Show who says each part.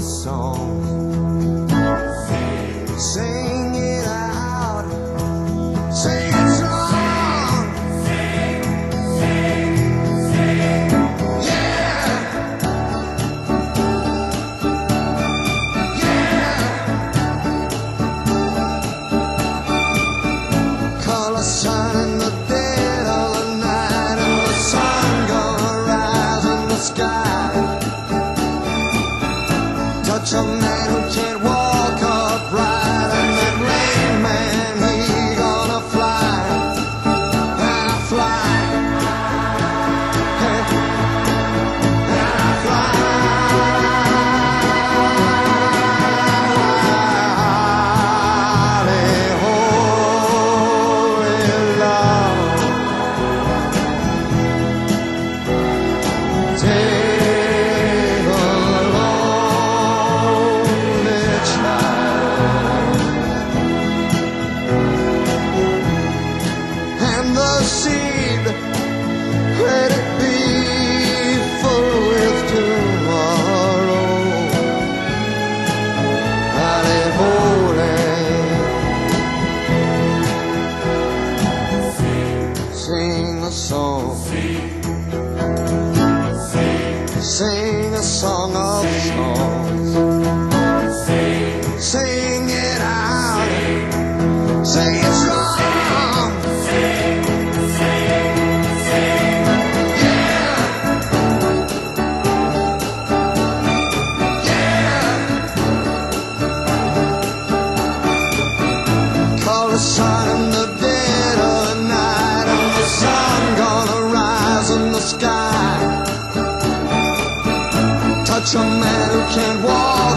Speaker 1: song. Sing it out, sing it strong. Yeah, yeah. Color sun in the dead of the night, and the sun gonna rise in the sky. Touch a man who can't walk upright, and that rain man, he gonna fly, and I fly, and I fly. Holy love, take a lonely child, and the seed, let it be full with tomorrow. Holy, holy, sing a song, sing a song of songs. Sing it out, sing it strong. Yeah, yeah. Call the sun in the dead of the night, and the sun gonna rise in the sky. Touch a man who can't walk